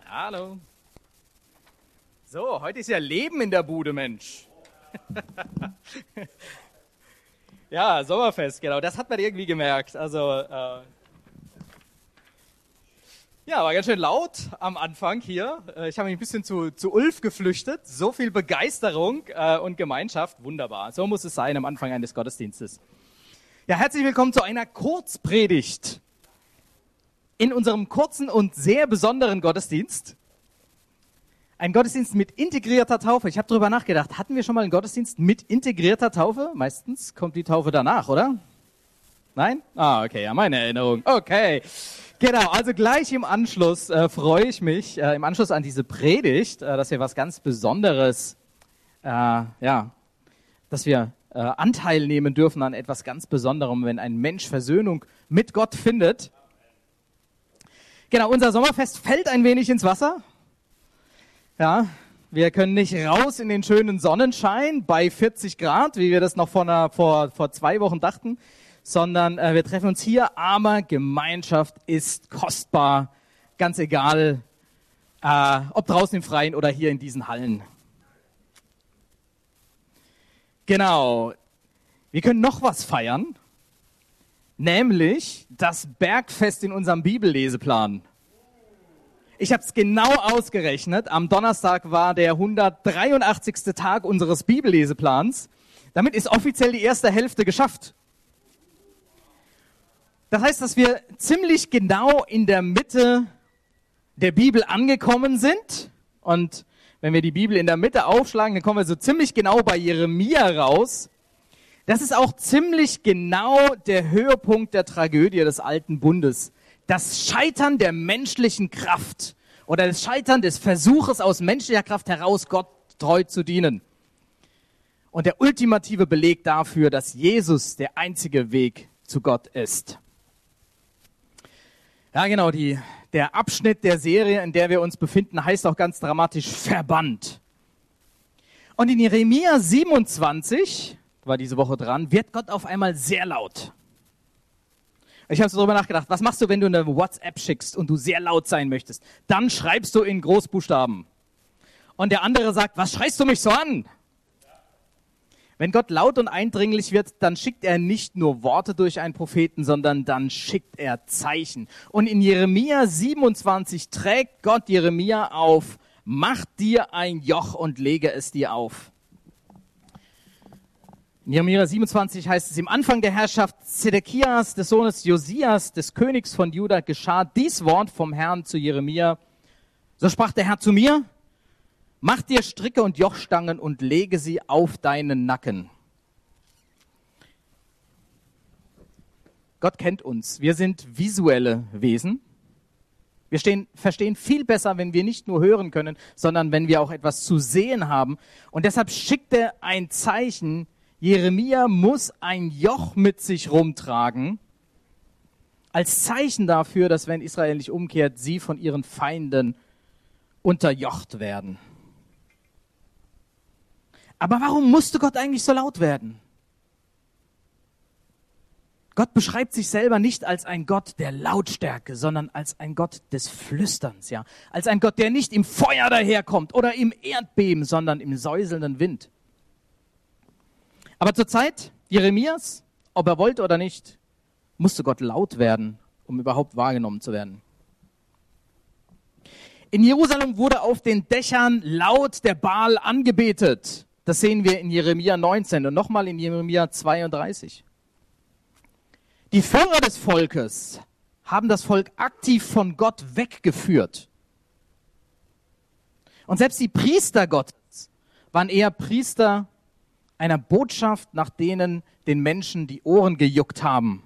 Hallo. So, heute ist ja Leben in der Bude, Mensch. Ja, Sommerfest, genau, das hat man irgendwie gemerkt. Also, ja, war ganz schön laut am Anfang hier. Ich habe mich ein bisschen zu Ulf geflüchtet. So viel Begeisterung und Gemeinschaft, wunderbar. So muss es sein am Anfang eines Gottesdienstes. Ja, herzlich willkommen zu einer Kurzpredigt in unserem kurzen und sehr besonderen Gottesdienst. Ein Gottesdienst mit integrierter Taufe. Ich habe darüber nachgedacht, hatten wir schon mal einen Gottesdienst mit integrierter Taufe? Meistens kommt die Taufe danach, oder? Nein? Ah, okay, ja, meine Erinnerung. Okay, genau, also gleich im Anschluss freue ich mich, im Anschluss an diese Predigt, dass wir was ganz Besonderes, dass wir Anteil nehmen dürfen an etwas ganz Besonderem, wenn ein Mensch Versöhnung mit Gott findet. Genau, unser Sommerfest fällt ein wenig ins Wasser. Ja, wir können nicht raus in den schönen Sonnenschein bei 40 Grad, wie wir das noch vor 2 Wochen dachten, sondern wir treffen uns hier, aber Gemeinschaft ist kostbar, ganz egal, ob draußen im Freien oder hier in diesen Hallen. Genau, wir können noch was feiern, nämlich das Bergfest in unserem Bibelleseplan. Ich habe es genau ausgerechnet. Am Donnerstag war der 183. Tag unseres Bibelleseplans. Damit ist offiziell die erste Hälfte geschafft. Das heißt, dass wir ziemlich genau in der Mitte der Bibel angekommen sind. Und wenn wir die Bibel in der Mitte aufschlagen, dann kommen wir so ziemlich genau bei Jeremia raus. Das ist auch ziemlich genau der Höhepunkt der Tragödie des Alten Bundes. Das Scheitern der menschlichen Kraft oder das Scheitern des Versuches aus menschlicher Kraft heraus, Gott treu zu dienen. Und der ultimative Beleg dafür, dass Jesus der einzige Weg zu Gott ist. Ja, genau, der Abschnitt der Serie, in der wir uns befinden, heißt auch ganz dramatisch verbannt. Und in Jeremia 27, war diese Woche dran, wird Gott auf einmal sehr laut. Ich habe so darüber nachgedacht, was machst du, wenn du eine WhatsApp schickst und du sehr laut sein möchtest? Dann schreibst du in Großbuchstaben. Und der andere sagt, was schreist du mich so an? Wenn Gott laut und eindringlich wird, dann schickt er nicht nur Worte durch einen Propheten, sondern dann schickt er Zeichen. Und in Jeremia 27 trägt Gott Jeremia auf, mach dir ein Joch und lege es dir auf. In Jeremia 27 heißt es, im Anfang der Herrschaft Zedekias, des Sohnes Josias, des Königs von Juda, geschah dies Wort vom Herrn zu Jeremia. So sprach der Herr zu mir, mach dir Stricke und Jochstangen und lege sie auf deinen Nacken. Gott kennt uns. Wir sind visuelle Wesen. Wir verstehen viel besser, wenn wir nicht nur hören können, sondern wenn wir auch etwas zu sehen haben. Und deshalb schickt er ein Zeichen. Jeremia muss ein Joch mit sich rumtragen, als Zeichen dafür, dass wenn Israel nicht umkehrt, sie von ihren Feinden unterjocht werden. Aber warum musste Gott eigentlich so laut werden? Gott beschreibt sich selber nicht als ein Gott der Lautstärke, sondern als ein Gott des Flüsterns, ja, als ein Gott, der nicht im Feuer daherkommt oder im Erdbeben, sondern im säuselnden Wind. Aber zur Zeit Jeremias, ob er wollte oder nicht, musste Gott laut werden, um überhaupt wahrgenommen zu werden. In Jerusalem wurde auf den Dächern laut der Baal angebetet. Das sehen wir in Jeremia 19 und nochmal in Jeremia 32. Die Führer des Volkes haben das Volk aktiv von Gott weggeführt. Und selbst die Priester Gottes waren eher Priester einer Botschaft, nach denen den Menschen die Ohren gejuckt haben.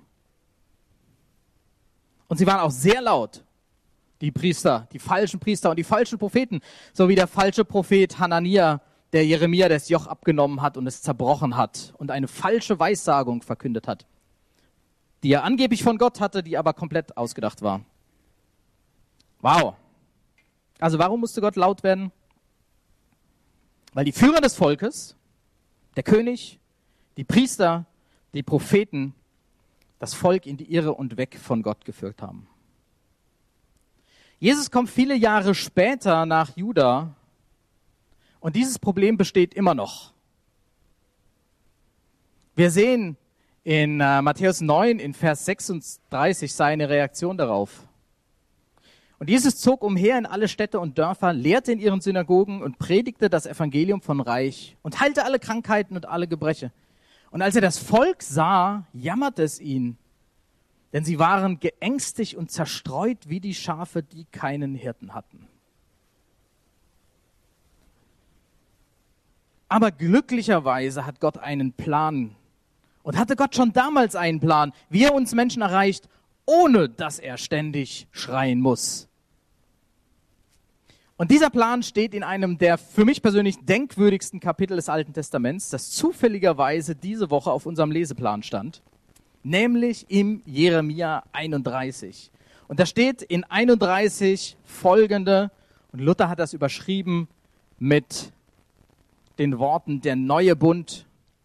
Und sie waren auch sehr laut, die Priester, die falschen Priester und die falschen Propheten, so wie der falsche Prophet Hanania, der Jeremia das Joch abgenommen hat und es zerbrochen hat und eine falsche Weissagung verkündet hat, die er angeblich von Gott hatte, die aber komplett ausgedacht war. Wow. Also warum musste Gott laut werden? Weil die Führer des Volkes, der König, die Priester, die Propheten, das Volk in die Irre und weg von Gott geführt haben. Jesus kommt viele Jahre später nach Juda und dieses Problem besteht immer noch. Wir sehen in Matthäus 9 in Vers 36 seine Reaktion darauf. Und Jesus zog umher in alle Städte und Dörfer, lehrte in ihren Synagogen und predigte das Evangelium von Reich und heilte alle Krankheiten und alle Gebreche. Und als er das Volk sah, jammerte es ihn, denn sie waren geängstigt und zerstreut wie die Schafe, die keinen Hirten hatten. Aber glücklicherweise hat Gott einen Plan und hatte Gott schon damals einen Plan, wie er uns Menschen erreicht, ohne dass er ständig schreien muss. Und dieser Plan steht in einem der für mich persönlich denkwürdigsten Kapitel des Alten Testaments, das zufälligerweise diese Woche auf unserem Leseplan stand, nämlich im Jeremia 31. Und da steht in 31 folgende, und Luther hat das überschrieben mit den Worten, der neue Bund.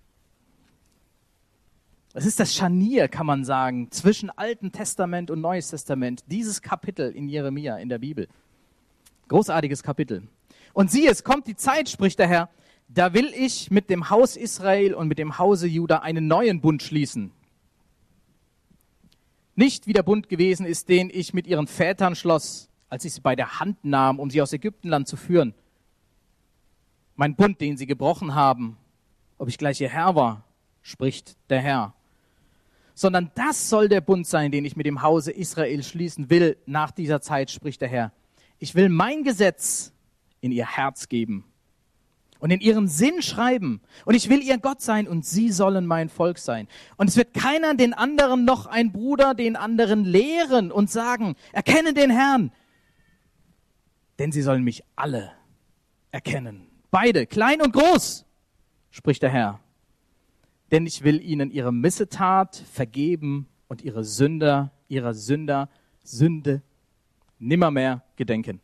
Es ist das Scharnier, kann man sagen, zwischen Alten Testament und Neues Testament, dieses Kapitel in Jeremia in der Bibel. Großartiges Kapitel. Und siehe, es kommt die Zeit, spricht der Herr, da will ich mit dem Haus Israel und mit dem Hause Juda einen neuen Bund schließen. Nicht wie der Bund gewesen ist, den ich mit ihren Vätern schloss, als ich sie bei der Hand nahm, um sie aus Ägyptenland zu führen. Mein Bund, den sie gebrochen haben, ob ich gleich ihr Herr war, spricht der Herr. Sondern das soll der Bund sein, den ich mit dem Hause Israel schließen will nach dieser Zeit, spricht der Herr. Ich will mein Gesetz in ihr Herz geben und in ihren Sinn schreiben. Und ich will ihr Gott sein und sie sollen mein Volk sein. Und es wird keiner den anderen noch ein Bruder den anderen lehren und sagen, erkenne den Herrn. Denn sie sollen mich alle erkennen. Beide, klein und groß, spricht der Herr. Denn ich will ihnen ihre Missetat vergeben und ihrer Sünder Sünde nimmermehr gedenken.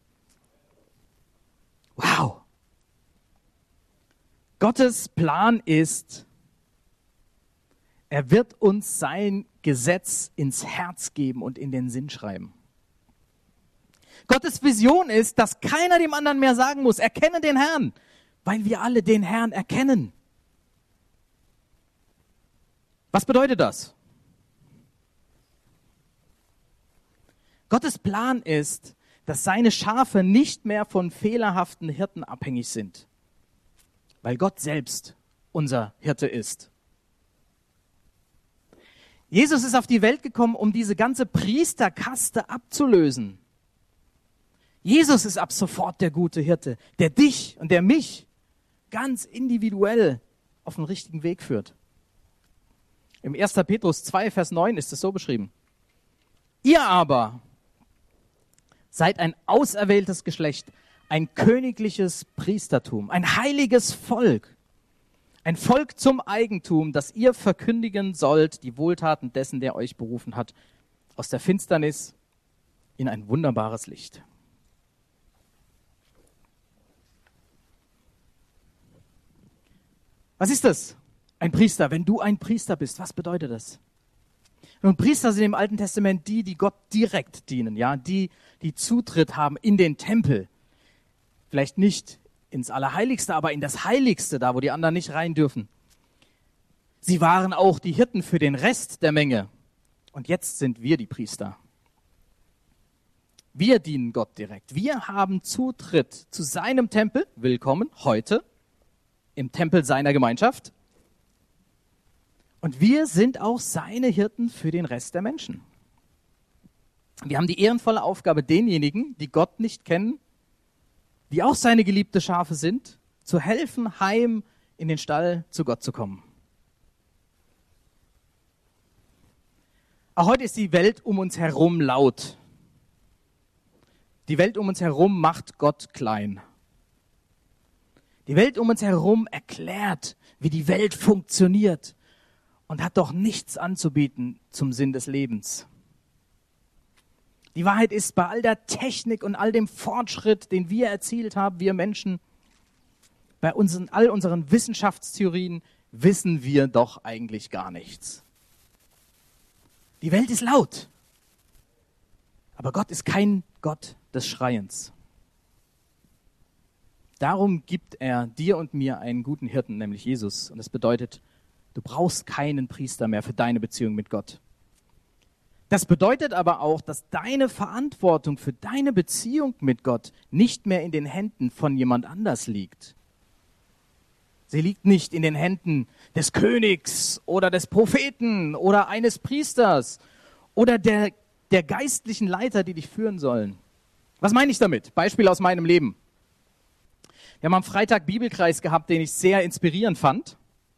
Wow! Gottes Plan ist, er wird uns sein Gesetz ins Herz geben und in den Sinn schreiben. Gottes Vision ist, dass keiner dem anderen mehr sagen muss, erkenne den Herrn, weil wir alle den Herrn erkennen. Was bedeutet das? Gottes Plan ist, dass seine Schafe nicht mehr von fehlerhaften Hirten abhängig sind, weil Gott selbst unser Hirte ist. Jesus ist auf die Welt gekommen, um diese ganze Priesterkaste abzulösen. Jesus ist ab sofort der gute Hirte, der dich und der mich ganz individuell auf den richtigen Weg führt. Im 1. Petrus 2, Vers 9 ist es so beschrieben. Ihr aber seid ein auserwähltes Geschlecht, ein königliches Priestertum, ein heiliges Volk, ein Volk zum Eigentum, das ihr verkündigen sollt, die Wohltaten dessen, der euch berufen hat, aus der Finsternis in ein wunderbares Licht. Was ist das? Ein Priester. Wenn du ein Priester bist, was bedeutet das? Nun, Priester sind im Alten Testament die Gott direkt dienen, ja, die Zutritt haben in den Tempel. Vielleicht nicht ins Allerheiligste, aber in das Heiligste, da wo die anderen nicht rein dürfen. Sie waren auch die Hirten für den Rest der Menge. Und jetzt sind wir die Priester. Wir dienen Gott direkt. Wir haben Zutritt zu seinem Tempel. Willkommen heute im Tempel seiner Gemeinschaft. Und wir sind auch seine Hirten für den Rest der Menschen. Wir haben die ehrenvolle Aufgabe, denjenigen, die Gott nicht kennen, die auch seine geliebte Schafe sind, zu helfen, heim in den Stall zu Gott zu kommen. Auch heute ist die Welt um uns herum laut. Die Welt um uns herum macht Gott klein. Die Welt um uns herum erklärt, wie die Welt funktioniert und hat doch nichts anzubieten zum Sinn des Lebens. Die Wahrheit ist, bei all der Technik und all dem Fortschritt, den wir erzielt haben, wir Menschen, bei all unseren Wissenschaftstheorien, wissen wir doch eigentlich gar nichts. Die Welt ist laut, aber Gott ist kein Gott des Schreiens. Darum gibt er dir und mir einen guten Hirten, nämlich Jesus. Und das bedeutet, du brauchst keinen Priester mehr für deine Beziehung mit Gott. Das bedeutet aber auch, dass deine Verantwortung für deine Beziehung mit Gott nicht mehr in den Händen von jemand anders liegt. Sie liegt nicht in den Händen des Königs oder des Propheten oder eines Priesters oder der geistlichen Leiter, die dich führen sollen. Was meine ich damit? Beispiel aus meinem Leben. Wir haben am Freitag Bibelkreis gehabt, den ich sehr inspirierend fand.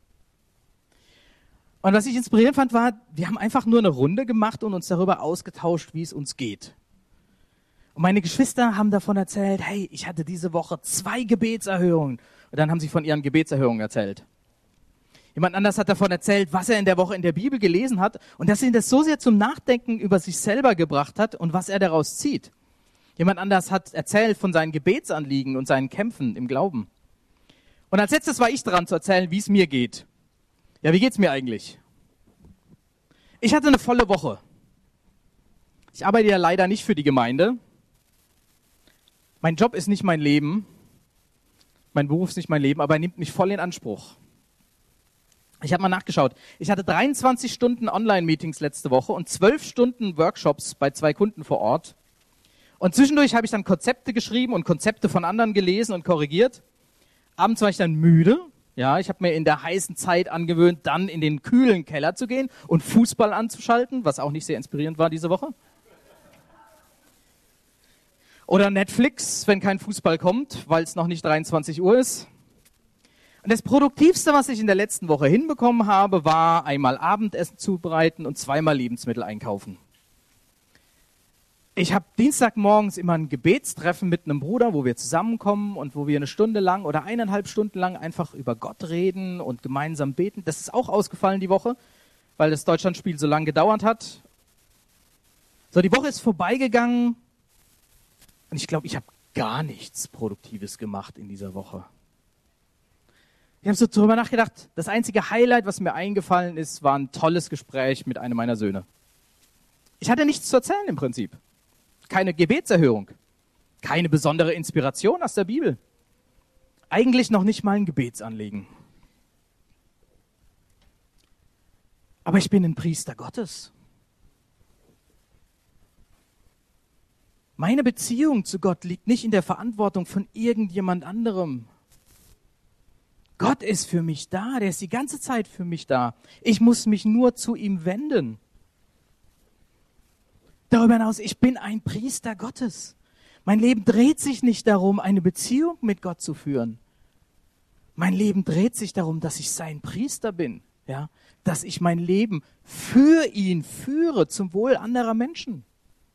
Und was ich inspirierend fand, war, wir haben einfach nur eine Runde gemacht und uns darüber ausgetauscht, wie es uns geht. Und meine Geschwister haben davon erzählt, hey, ich hatte diese Woche 2 Gebetserhörungen. Und dann haben sie von ihren Gebetserhörungen erzählt. Jemand anders hat davon erzählt, was er in der Woche in der Bibel gelesen hat und dass ihn das so sehr zum Nachdenken über sich selber gebracht hat und was er daraus zieht. Jemand anders hat erzählt von seinen Gebetsanliegen und seinen Kämpfen im Glauben. Und als letztes war ich dran zu erzählen, wie es mir geht. Ja, wie geht's mir eigentlich? Ich hatte eine volle Woche. Ich arbeite ja leider nicht für die Gemeinde. Mein Job ist nicht mein Leben. Mein Beruf ist nicht mein Leben, aber er nimmt mich voll in Anspruch. Ich habe mal nachgeschaut. Ich hatte 23 Stunden Online-Meetings letzte Woche und 12 Stunden Workshops bei 2 Kunden vor Ort. Und zwischendurch habe ich dann Konzepte geschrieben und Konzepte von anderen gelesen und korrigiert. Abends war ich dann müde. Ja, ich habe mir in der heißen Zeit angewöhnt, dann in den kühlen Keller zu gehen und Fußball anzuschalten, was auch nicht sehr inspirierend war diese Woche. Oder Netflix, wenn kein Fußball kommt, weil es noch nicht 23 Uhr ist. Und das Produktivste, was ich in der letzten Woche hinbekommen habe, war einmal Abendessen zubereiten und 2-mal Lebensmittel einkaufen. Ich habe Dienstagmorgens immer ein Gebetstreffen mit einem Bruder, wo wir zusammenkommen und wo wir eine Stunde lang oder 1,5 Stunden lang einfach über Gott reden und gemeinsam beten. Das ist auch ausgefallen die Woche, weil das Deutschlandspiel so lange gedauert hat. So, die Woche ist vorbeigegangen und ich glaube, ich habe gar nichts Produktives gemacht in dieser Woche. Ich habe so drüber nachgedacht, das einzige Highlight, was mir eingefallen ist, war ein tolles Gespräch mit einem meiner Söhne. Ich hatte nichts zu erzählen im Prinzip. Keine Gebetserhörung, keine besondere Inspiration aus der Bibel. Eigentlich noch nicht mal ein Gebetsanliegen. Aber ich bin ein Priester Gottes. Meine Beziehung zu Gott liegt nicht in der Verantwortung von irgendjemand anderem. Gott ist für mich da, der ist die ganze Zeit für mich da. Ich muss mich nur zu ihm wenden. Darüber hinaus, ich bin ein Priester Gottes. Mein Leben dreht sich nicht darum, eine Beziehung mit Gott zu führen. Mein Leben dreht sich darum, dass ich sein Priester bin, ja, dass ich mein Leben für ihn führe, zum Wohl anderer Menschen.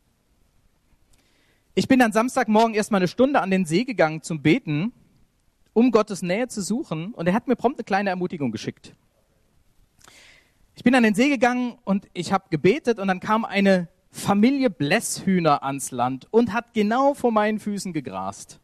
Ich bin dann Samstagmorgen erstmal eine Stunde an den See gegangen zum Beten, um Gottes Nähe zu suchen, und er hat mir prompt eine kleine Ermutigung geschickt. Ich bin an den See gegangen und ich habe gebetet und dann kam eine Familie Blässhühner ans Land und hat genau vor meinen Füßen gegrast.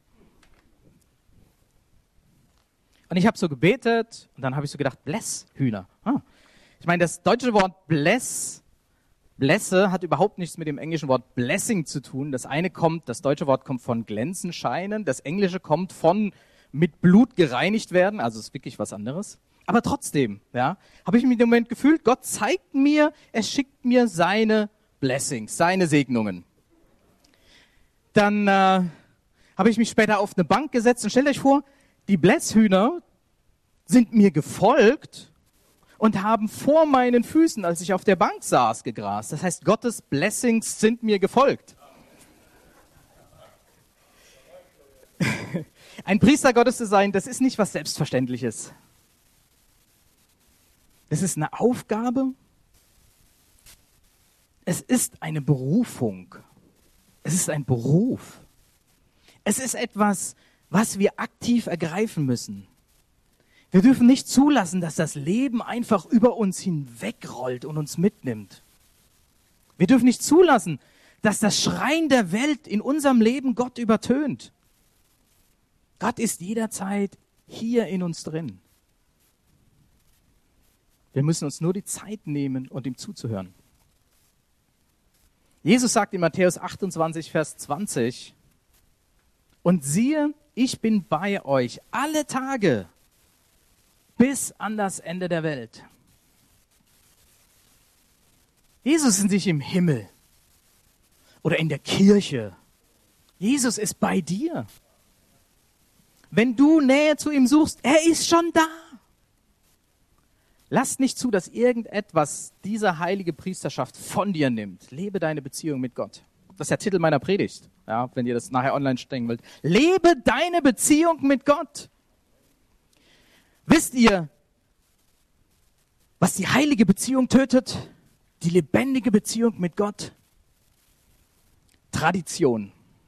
Und ich habe so gebetet und dann habe ich so gedacht, Blässhühner. Ich meine, das deutsche Wort Blässe hat überhaupt nichts mit dem englischen Wort Blessing zu tun. Das deutsche Wort kommt von glänzen, scheinen, das englische kommt von mit Blut gereinigt werden, also ist wirklich was anderes. Aber trotzdem, ja, habe ich mich in dem Moment gefühlt, Gott zeigt mir, er schickt mir seine Blessings, seine Segnungen. Dann habe ich mich später auf eine Bank gesetzt und stellt euch vor, die Blässhühner sind mir gefolgt und haben vor meinen Füßen, als ich auf der Bank saß, gegrast. Das heißt, Gottes Blessings sind mir gefolgt. Ein Priester Gottes zu sein, das ist nicht was Selbstverständliches. Das ist eine Aufgabe. Es ist eine Berufung. Es ist ein Beruf. Es ist etwas, was wir aktiv ergreifen müssen. Wir dürfen nicht zulassen, dass das Leben einfach über uns hinwegrollt und uns mitnimmt. Wir dürfen nicht zulassen, dass das Schreien der Welt in unserem Leben Gott übertönt. Gott ist jederzeit hier in uns drin. Wir müssen uns nur die Zeit nehmen und ihm zuzuhören. Jesus sagt in Matthäus 28, Vers 20, Und siehe, ich bin bei euch alle Tage bis an das Ende der Welt. Jesus ist nicht im Himmel oder in der Kirche. Jesus ist bei dir. Wenn du Nähe zu ihm suchst, er ist schon da. Lass nicht zu, dass irgendetwas diese heilige Priesterschaft von dir nimmt. Lebe deine Beziehung mit Gott. Das ist der Titel meiner Predigt, ja, wenn ihr das nachher online stellen wollt. Lebe deine Beziehung mit Gott. Wisst ihr, was die heilige Beziehung tötet? Die lebendige Beziehung mit Gott? Tradition.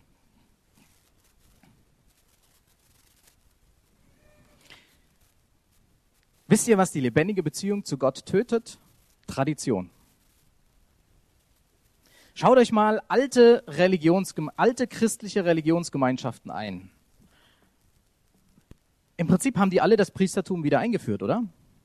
Wisst ihr, was die lebendige Beziehung zu Gott tötet? Tradition. Schaut euch mal alte christliche Religionsgemeinschaften ein. Im Prinzip haben die alle das Priestertum wieder eingeführt, oder?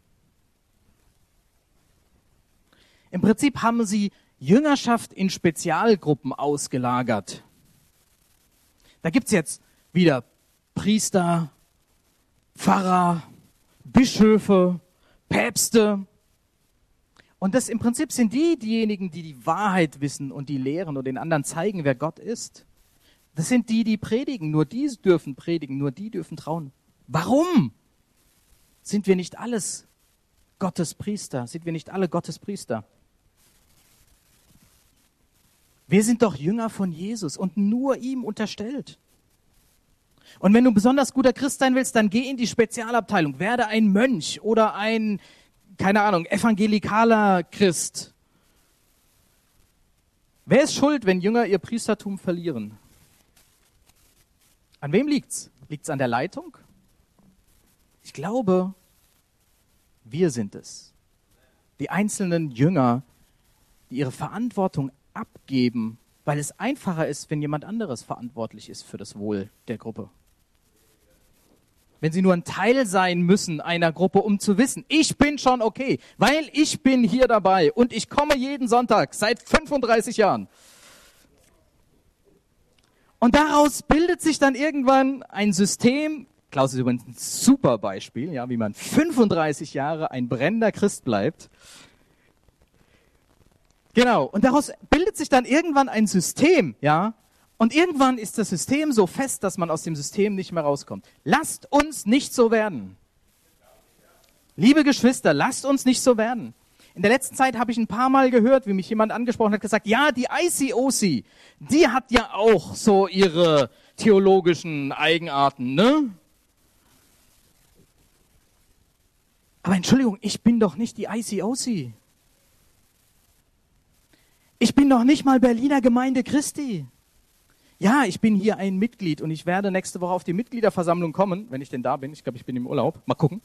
Im Prinzip haben sie Jüngerschaft in Spezialgruppen ausgelagert. Da gibt's jetzt wieder Priester, Pfarrer, Bischöfe, Päpste. Und das im Prinzip sind diejenigen, die die Wahrheit wissen und die lehren und den anderen zeigen, wer Gott ist. Das sind die predigen. Nur die dürfen predigen, nur die dürfen trauen. Warum sind wir nicht alles Gottes Priester? Sind wir nicht alle Gottes Priester? Wir sind doch Jünger von Jesus und nur ihm unterstellt. Und wenn du ein besonders guter Christ sein willst, dann geh in die Spezialabteilung. Werde ein Mönch oder ein, keine Ahnung, evangelikaler Christ. Wer ist schuld, wenn Jünger ihr Priestertum verlieren? An wem liegt's? Liegt's an der Leitung? Ich glaube, wir sind es. Die einzelnen Jünger, die ihre Verantwortung abgeben, weil es einfacher ist, wenn jemand anderes verantwortlich ist für das Wohl der Gruppe. Wenn sie nur ein Teil sein müssen einer Gruppe, um zu wissen, ich bin schon okay, weil ich bin hier dabei und ich komme jeden Sonntag seit 35 Jahren. Und daraus bildet sich dann irgendwann ein System. Klaus ist übrigens ein super Beispiel, ja, wie man 35 Jahre ein brennender Christ bleibt. Genau, und daraus bildet sich dann irgendwann ein System, ja, und irgendwann ist das System so fest, dass man aus dem System nicht mehr rauskommt. Lasst uns nicht so werden. Liebe Geschwister, lasst uns nicht so werden. In der letzten Zeit habe ich ein paar Mal gehört, wie mich jemand angesprochen hat, gesagt, ja, die ICOC, die hat ja auch so ihre theologischen Eigenarten, ne? Aber Entschuldigung, ich bin doch nicht die ICOC. Ich bin doch nicht mal Berliner Gemeinde Christi. Ja, ich bin hier ein Mitglied und ich werde nächste Woche auf die Mitgliederversammlung kommen, wenn ich denn da bin. Ich glaube, ich bin im Urlaub. Mal gucken.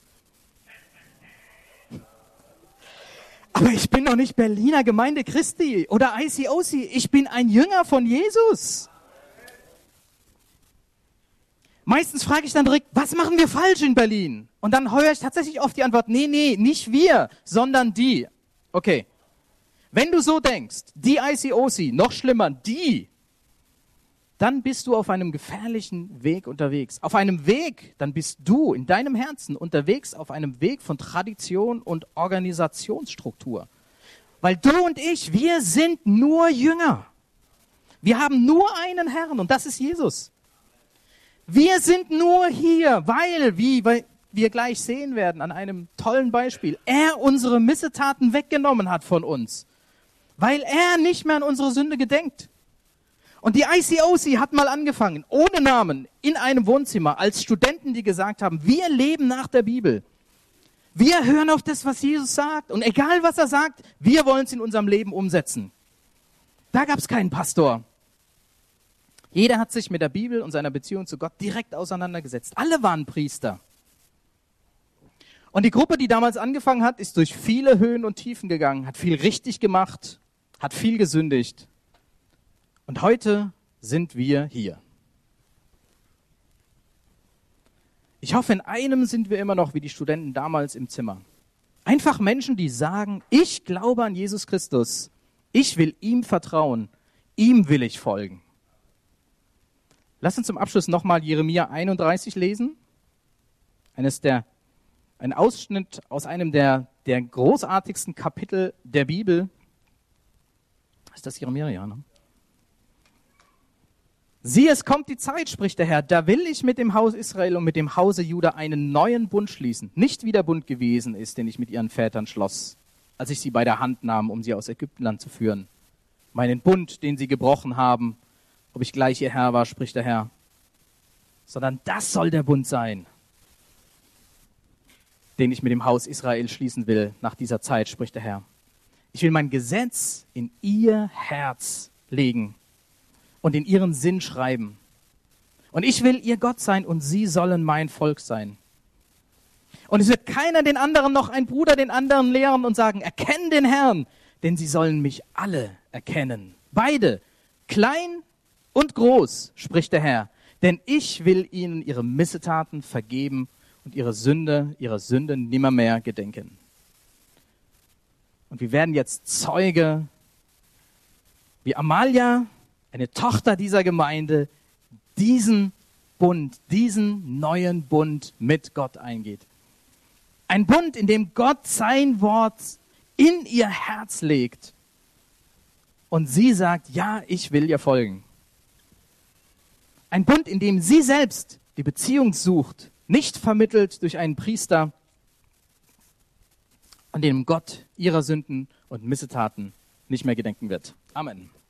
Aber ich bin doch nicht Berliner Gemeinde Christi oder ICOC. Ich bin ein Jünger von Jesus. Meistens frage ich dann direkt, was machen wir falsch in Berlin? Und dann höre ich tatsächlich oft die Antwort, nee, nicht wir, sondern die. Okay. Wenn du so denkst, die ICOC, noch schlimmer, die, dann bist du auf einem gefährlichen Weg unterwegs. Auf einem Weg, dann bist du in deinem Herzen unterwegs auf einem Weg von Tradition und Organisationsstruktur. Weil du und ich, wir sind nur Jünger. Wir haben nur einen Herrn und das ist Jesus. Wir sind nur hier, weil wir gleich sehen werden an einem tollen Beispiel, er unsere Missetaten weggenommen hat von uns. Weil er nicht mehr an unsere Sünde gedenkt. Und die ICOC hat mal angefangen, ohne Namen, in einem Wohnzimmer, als Studenten, die gesagt haben, wir leben nach der Bibel. Wir hören auf das, was Jesus sagt. Und egal, was er sagt, wir wollen es in unserem Leben umsetzen. Da gab es keinen Pastor. Jeder hat sich mit der Bibel und seiner Beziehung zu Gott direkt auseinandergesetzt. Alle waren Priester. Und die Gruppe, die damals angefangen hat, ist durch viele Höhen und Tiefen gegangen, hat viel richtig gemacht, hat viel gesündigt. Und heute sind wir hier. Ich hoffe, in einem sind wir immer noch wie die Studenten damals im Zimmer. Einfach Menschen, die sagen, ich glaube an Jesus Christus, ich will ihm vertrauen, ihm will ich folgen. Lass uns zum Abschluss nochmal Jeremia 31 lesen. Ein Ausschnitt aus einem der großartigsten Kapitel der Bibel. Ist das Jeremia? Ja, ne? Siehe, es kommt die Zeit, spricht der Herr, da will ich mit dem Haus Israel und mit dem Hause Juda einen neuen Bund schließen. Nicht wie der Bund gewesen ist, den ich mit ihren Vätern schloss, als ich sie bei der Hand nahm, um sie aus Ägyptenland zu führen. Meinen Bund, den sie gebrochen haben, ob ich gleich ihr Herr war, spricht der Herr. Sondern das soll der Bund sein, den ich mit dem Haus Israel schließen will nach dieser Zeit, spricht der Herr. Ich will mein Gesetz in ihr Herz legen und in ihren Sinn schreiben. Und ich will ihr Gott sein und sie sollen mein Volk sein. Und es wird keiner den anderen, noch ein Bruder den anderen lehren und sagen, erkenn den Herrn, denn sie sollen mich alle erkennen. Beide, klein und groß, spricht der Herr, denn ich will ihnen ihre Missetaten vergeben und ihre Sünde nimmermehr gedenken. Und wir werden jetzt Zeuge, wie Amalia, eine Tochter dieser Gemeinde, diesen neuen Bund mit Gott eingeht. Ein Bund, in dem Gott sein Wort in ihr Herz legt und sie sagt, ja, ich will ihr folgen. Ein Bund, in dem sie selbst die Beziehung sucht, nicht vermittelt durch einen Priester, an dem Gott ihrer Sünden und Missetaten nicht mehr gedenken wird. Amen.